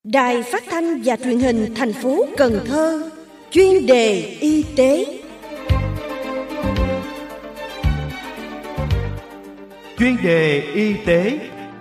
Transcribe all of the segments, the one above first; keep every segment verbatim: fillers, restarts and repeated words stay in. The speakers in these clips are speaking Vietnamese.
Đài Phát thanh và Truyền hình thành phố Cần Thơ, chuyên đề y tế. Chuyên đề y tế.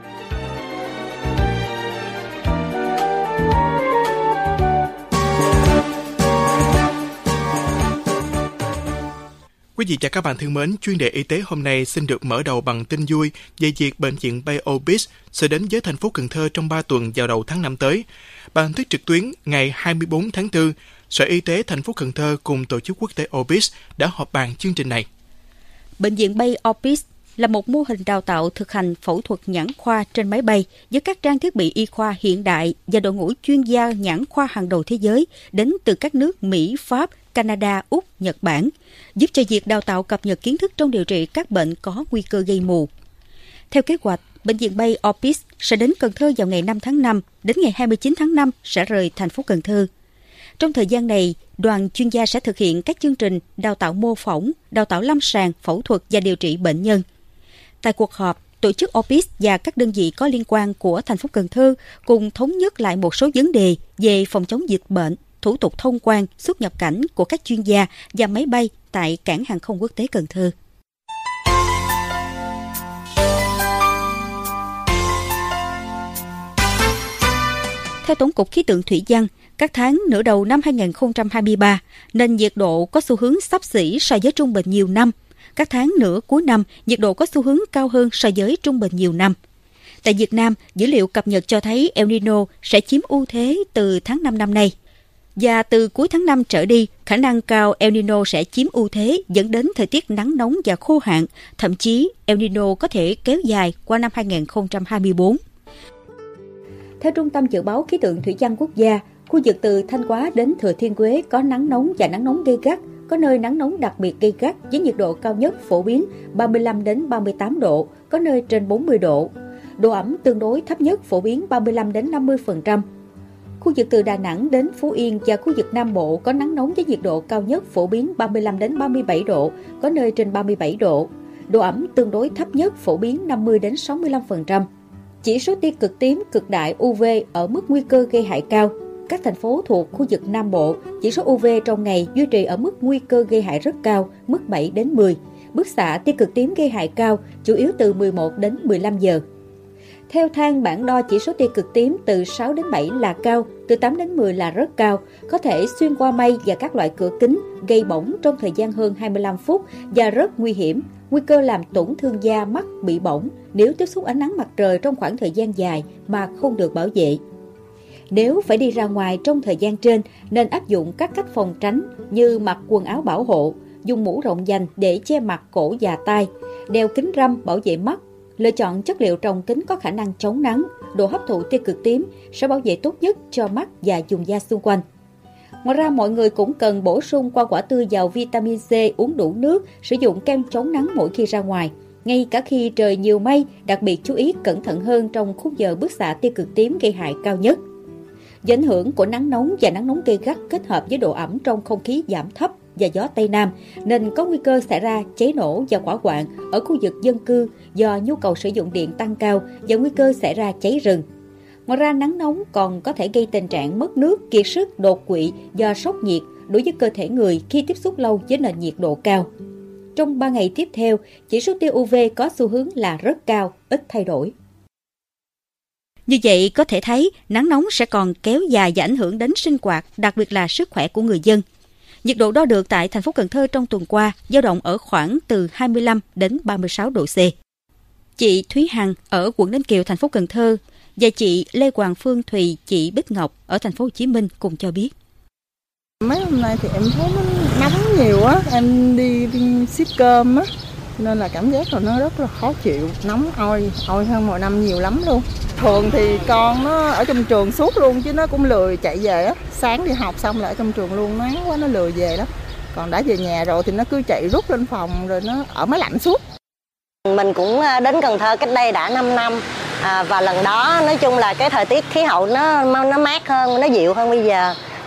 Quý vị và các bạn thân mến, chuyên đề y tế hôm nay xin được mở đầu bằng tin vui về việc bệnh viện Bay Obis sẽ đến với thành phố Cần Thơ trong ba tuần vào đầu tháng năm tới. Bằng thức trực tuyến ngày hai mươi bốn tháng tư, Sở Y tế thành phố Cần Thơ cùng tổ chức quốc tế Obis đã họp bàn chương trình này. Bệnh viện Bay Obis là một mô hình đào tạo thực hành phẫu thuật nhãn khoa trên máy bay với các trang thiết bị y khoa hiện đại và đội ngũ chuyên gia nhãn khoa hàng đầu thế giới đến từ các nước Mỹ, Pháp, Canada, Úc, Nhật Bản, giúp cho việc đào tạo cập nhật kiến thức trong điều trị các bệnh có nguy cơ gây mù. Theo kế hoạch, Bệnh viện Bay Obis sẽ đến Cần Thơ vào ngày năm tháng năm, đến ngày hai mươi chín tháng năm sẽ rời thành phố Cần Thơ. Trong thời gian này, đoàn chuyên gia sẽ thực hiện các chương trình đào tạo mô phỏng, đào tạo lâm sàng, phẫu thuật và điều trị bệnh nhân. Tại cuộc họp, tổ chức Obis và các đơn vị có liên quan của thành phố Cần Thơ cùng thống nhất lại một số vấn đề về phòng chống dịch bệnh, thủ tục thông quan, xuất nhập cảnh của các chuyên gia và máy bay tại cảng hàng không quốc tế Cần Thơ. Theo Tổng cục Khí tượng Thủy văn, các tháng nửa đầu năm hai không hai ba, nền nhiệt độ có xu hướng xấp xỉ so với trung bình nhiều năm. Các tháng nửa cuối năm, nhiệt độ có xu hướng cao hơn so với trung bình nhiều năm. Tại Việt Nam, dữ liệu cập nhật cho thấy El Nino sẽ chiếm ưu thế từ tháng năm năm nay. Và từ cuối tháng năm trở đi, khả năng cao El Nino sẽ chiếm ưu thế dẫn đến thời tiết nắng nóng và khô hạn. Thậm chí, El Nino có thể kéo dài qua năm hai không hai tư. Theo Trung tâm Dự báo Khí tượng Thủy văn Quốc gia, khu vực từ Thanh Hóa đến Thừa Thiên Huế có nắng nóng và nắng nóng gay gắt, có nơi nắng nóng đặc biệt gay gắt với nhiệt độ cao nhất phổ biến ba mươi lăm đến ba mươi tám độ, có nơi trên bốn mươi độ. Độ ẩm tương đối thấp nhất phổ biến ba mươi lăm đến năm mươi phần trăm. Khu vực từ Đà Nẵng đến Phú Yên và khu vực Nam Bộ có nắng nóng với nhiệt độ cao nhất phổ biến ba mươi lăm đến ba mươi bảy độ, có nơi trên ba mươi bảy độ. Độ ẩm tương đối thấp nhất phổ biến năm mươi đến sáu mươi lăm phần trăm. Chỉ số tia cực tím, cực đại u vê ở mức nguy cơ gây hại cao. Các thành phố thuộc khu vực Nam Bộ, chỉ số u vê trong ngày duy trì ở mức nguy cơ gây hại rất cao, mức bảy đến mười. Bức xạ tia cực tím gây hại cao, chủ yếu từ mười một đến mười lăm giờ. Theo thang bảng đo chỉ số tia cực tím từ sáu đến bảy là cao, từ tám đến mười là rất cao, có thể xuyên qua mây và các loại cửa kính, gây bỏng trong thời gian hơn hai mươi lăm phút và rất nguy hiểm. Nguy cơ làm tổn thương da, mắt bị bỏng nếu tiếp xúc ánh nắng mặt trời trong khoảng thời gian dài mà không được bảo vệ. Nếu phải đi ra ngoài trong thời gian trên, nên áp dụng các cách phòng tránh như mặc quần áo bảo hộ, dùng mũ rộng vành để che mặt, cổ và tai, đeo kính râm bảo vệ mắt, lựa chọn chất liệu trồng kính có khả năng chống nắng, độ hấp thụ tia cực tím sẽ bảo vệ tốt nhất cho mắt và vùng da xung quanh. Ngoài ra, mọi người cũng cần bổ sung qua quả tươi giàu vitamin C, uống đủ nước, sử dụng kem chống nắng mỗi khi ra ngoài. Ngay cả khi trời nhiều mây, đặc biệt chú ý cẩn thận hơn trong khung giờ bức xạ tia cực tím gây hại cao nhất. Do ảnh hưởng của nắng nóng và nắng nóng gay gắt kết hợp với độ ẩm trong không khí giảm thấp và gió Tây Nam, nên có nguy cơ xảy ra cháy nổ và hỏa hoạn ở khu vực dân cư do nhu cầu sử dụng điện tăng cao và nguy cơ xảy ra cháy rừng. Ngoài ra, nắng nóng còn có thể gây tình trạng mất nước, kiệt sức, đột quỵ do sốc nhiệt đối với cơ thể người khi tiếp xúc lâu với nền nhiệt độ cao. Trong ba ngày tiếp theo, chỉ số tia u vê có xu hướng là rất cao, ít thay đổi. Như vậy, có thể thấy nắng nóng sẽ còn kéo dài và ảnh hưởng đến sinh hoạt, đặc biệt là sức khỏe của người dân. Nhiệt độ đo được tại thành phố Cần Thơ trong tuần qua dao động ở khoảng từ hai mươi lăm đến ba mươi sáu độ C. Chị Thúy Hằng ở quận Ninh Kiều, thành phố Cần Thơ và chị Lê Hoàng Phương Thùy, chị Bích Ngọc ở thành phố Hồ Chí Minh cùng cho biết. Mấy hôm nay thì em thấy nó nóng nhiều á, em đi, đi ship cơm á, nên là cảm giác là nó rất là khó chịu, nóng oi, oi hơn mọi năm nhiều lắm luôn. Thường thì con nó ở trong trường suốt luôn chứ nó cũng lười chạy về á, sáng đi học xong là ở trong trường luôn, nắng quá nó lười về lắm. Còn đã về nhà rồi thì nó cứ chạy rút lên phòng rồi nó ở máy lạnh suốt. Mình cũng đến Cần Thơ cách đây đã năm năm à, và lần đó nói chung là cái thời tiết khí hậu nó nó mát hơn, nó dịu hơn bây giờ.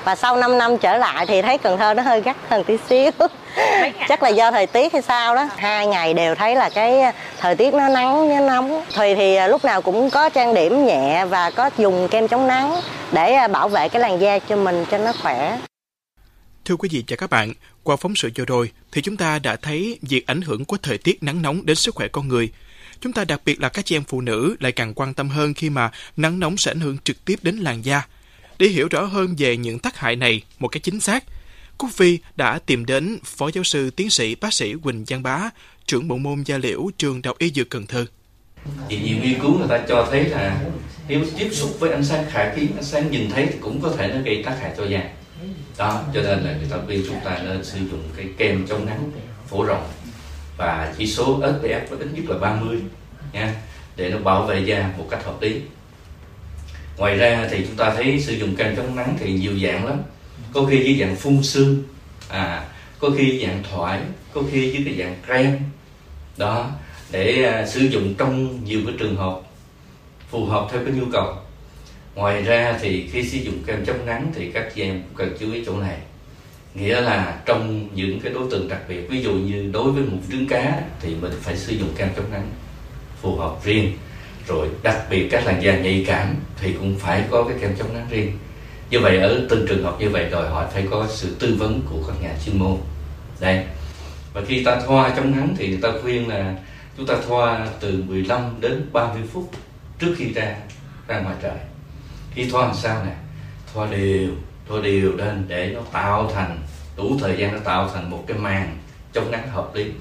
Và sau năm năm trở lại thì thấy Cần Thơ nó hơi gắt hơn tí xíu. Chắc là do thời tiết hay sao đó. Hai ngày đều thấy là cái thời tiết nó nắng nó nóng. Thùy thì lúc nào cũng có trang điểm nhẹ và có dùng kem chống nắng để bảo vệ cái làn da cho mình cho nó khỏe. Thưa quý vị và các bạn, qua phóng sự vừa rồi thì chúng ta đã thấy việc ảnh hưởng của thời tiết nắng nóng đến sức khỏe con người. Chúng ta đặc biệt là các chị em phụ nữ lại càng quan tâm hơn khi mà nắng nóng sẽ ảnh hưởng trực tiếp đến làn da. Để hiểu rõ hơn về những tác hại này một cách chính xác, Cúc Phi đã tìm đến Phó Giáo sư Tiến sĩ Bác sĩ Huỳnh Giang Bá, trưởng bộ môn da liễu Trường Đại học Y Dược Cần Thơ. Thì nhiều nghiên cứu người ta cho thấy là nếu tiếp xúc với ánh sáng khả kiến, ánh sáng nhìn thấy thì cũng có thể nó gây tác hại cho da. Đó, cho nên là người ta khuyên chúng ta nên sử dụng cái kem chống nắng phổ rộng và chỉ số ét pê ép có ít nhất là ba mươi nha, để nó bảo vệ da một cách hợp lý. Ngoài ra thì chúng ta thấy sử dụng kem chống nắng thì nhiều dạng lắm, có khi dưới dạng phun sương, à, có khi dạng thoại, có khi dưới cái dạng krem đó, để uh, sử dụng trong nhiều cái trường hợp phù hợp theo cái nhu cầu. Ngoài ra thì khi sử dụng kem chống nắng thì các chị em cần chú ý chỗ này, nghĩa là trong những cái đối tượng đặc biệt, ví dụ như đối với mụn trứng cá thì mình phải sử dụng kem chống nắng phù hợp riêng, rồi đặc biệt các làn da nhạy cảm thì cũng phải có cái kem chống nắng riêng. Như vậy ở từng trường hợp như vậy đòi hỏi phải có sự tư vấn của các nhà chuyên môn. Đây. Và khi ta thoa chống nắng thì người ta khuyên là chúng ta thoa từ mười lăm đến ba mươi phút trước khi ra ra ngoài trời. Khi thoa làm sao nè, thoa đều, thoa đều lên để nó tạo thành đủ thời gian, nó tạo thành một cái màn chống nắng hợp lý.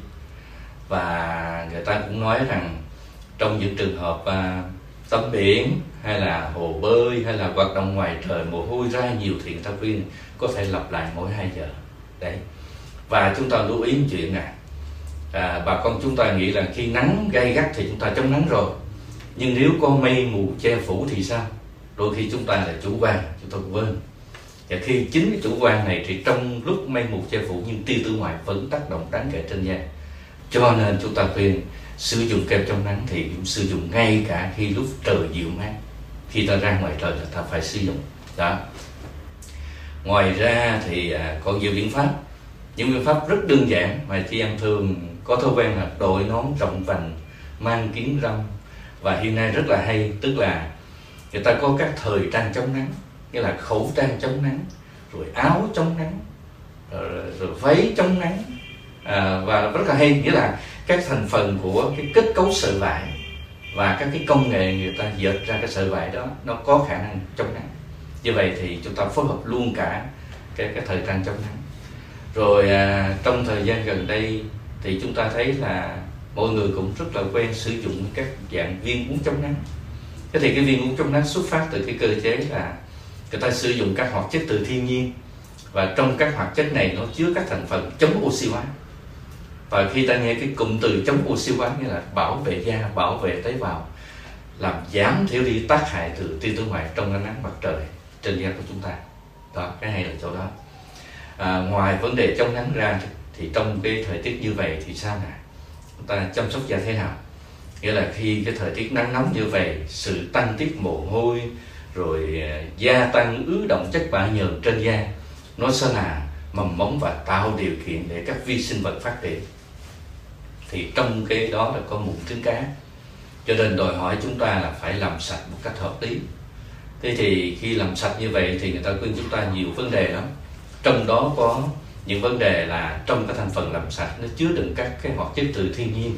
Và người ta cũng nói rằng trong những trường hợp à, tắm biển hay là hồ bơi hay là hoạt động ngoài trời mồ hôi ra nhiều thì người ta khuyên có thể lặp lại mỗi hai giờ. Đấy. Và chúng ta lưu ý một chuyện này, à, bà con chúng ta nghĩ là khi nắng gay gắt thì chúng ta chống nắng rồi, nhưng nếu có mây mù che phủ thì sao? Đôi khi chúng ta là chủ quan, chúng ta quên. Và khi chính cái chủ quan này thì trong lúc mây mù che phủ nhưng tia tử ngoại vẫn tác động đáng kể trên da. Cho nên chúng ta khuyên sử dụng kem chống nắng thì cũng sử dụng ngay cả khi lúc trời dịu mát. Khi ta ra ngoài trời là ta phải sử dụng. Đó. Ngoài ra thì à, còn nhiều biện pháp. Những biện pháp rất đơn giản mà chị em thường có thói quen là đội nón rộng vành, mang kính râm. Và hiện nay rất là hay, tức là người ta có các thời trang chống nắng, nghĩa là khẩu trang chống nắng, rồi áo chống nắng, rồi, rồi váy chống nắng, à, và rất là hay, nghĩa là các thành phần của cái kết cấu sợi vải và các cái công nghệ người ta dệt ra cái sợi vải đó nó có khả năng chống nắng. Như vậy thì chúng ta phối hợp luôn cả cái cái thời trang chống nắng. Rồi à, trong thời gian gần đây thì chúng ta thấy là mọi người cũng rất là quen sử dụng các dạng viên uống chống nắng. Thế thì cái viên uống chống nắng xuất phát từ cái cơ chế là người ta sử dụng các hoạt chất từ thiên nhiên, và trong các hoạt chất này nó chứa các thành phần chống oxy hóa. Và khi ta nghe cái cụm từ chống oxy hóa nghĩa là bảo vệ da, bảo vệ tế bào, làm giảm thiểu đi tác hại từ tia tử ngoại trong ánh nắng mặt trời trên da của chúng ta. Đó, cái hay là chỗ đó. À, ngoài vấn đề chống nắng ra thì trong cái thời tiết như vậy thì sao nè, chúng ta chăm sóc da thế nào? Nghĩa là khi cái thời tiết nắng nóng như vậy, sự tăng tiết mồ hôi, rồi gia tăng ứ động chất bã nhờn trên da, nó sẽ là mầm mống và tạo điều kiện để các vi sinh vật phát triển. Thì trong cái đó là có mụn trứng cá, cho nên đòi hỏi chúng ta là phải làm sạch một cách hợp lý. Thế thì khi làm sạch như vậy thì người ta khuyên chúng ta nhiều vấn đề lắm. Trong đó có những vấn đề là trong cái thành phần làm sạch nó chứa đựng các cái hoạt chất từ thiên nhiên,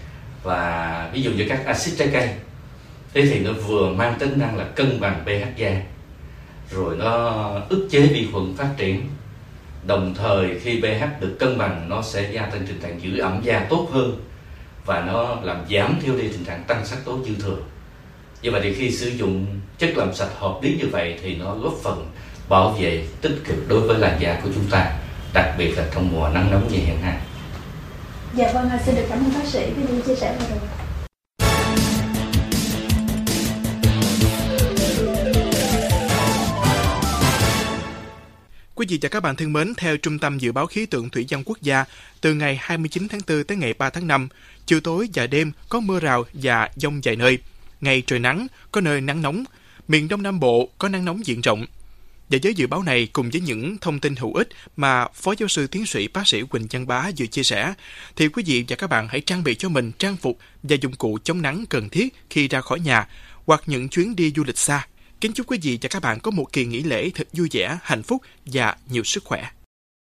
và ví dụ như các axit trái cây. Thế thì nó vừa mang tính năng là cân bằng pH da, rồi nó ức chế vi khuẩn phát triển. Đồng thời khi pH được cân bằng, nó sẽ gia tăng tình trạng giữ ẩm da tốt hơn, và nó làm giảm thiểu đi tình trạng tăng sắc tố dư thừa. Như vậy thì khi sử dụng chất làm sạch hợp lý như vậy thì nó góp phần bảo vệ tích cực đối với làn da của chúng ta, đặc biệt là trong mùa nắng nóng như hiện nay. Dạ vâng, xin được cảm ơn bác sĩ với những chia sẻ vừa rồi. Quý vị và các bạn thân mến, theo Trung tâm Dự báo Khí tượng Thủy văn Quốc gia, từ ngày hai mươi chín tháng tư tới ngày ba tháng năm, chiều tối và đêm có mưa rào và dông vài nơi. Ngày trời nắng, có nơi nắng nóng. Miền Đông Nam Bộ có nắng nóng diện rộng. Và với dự báo này cùng với những thông tin hữu ích mà Phó Giáo sư Tiến sĩ Bác sĩ Quỳnh Văn Bá vừa chia sẻ, thì quý vị và các bạn hãy trang bị cho mình trang phục và dụng cụ chống nắng cần thiết khi ra khỏi nhà hoặc những chuyến đi du lịch xa. Kính chúc quý vị và các bạn có một kỳ nghỉ lễ thật vui vẻ, hạnh phúc và nhiều sức khỏe.